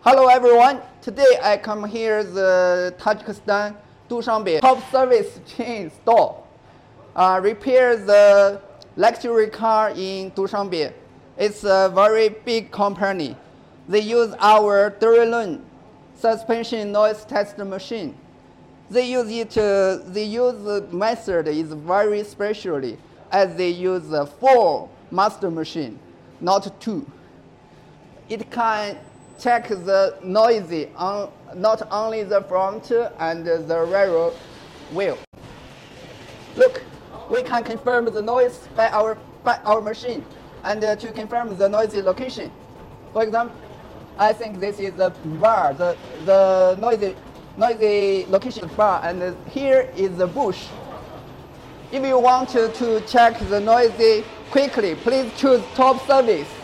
Hello everyone. Today I come here the Tajikistan Dushanbe top service chain store. Repair the luxury car in Dushanbe. It's a very big company. They use our Duralon suspension noise test machine. They use the method is very specially as they use 4 master machine, not 2. It can check the noise on not only the front and the rear wheel. Look, we can confirm the noise by our machine and to confirm the noisy location. For example, I think this is the bar, the noisy location bar, and here is the bush. If you want to check the noisy quickly, please choose top service.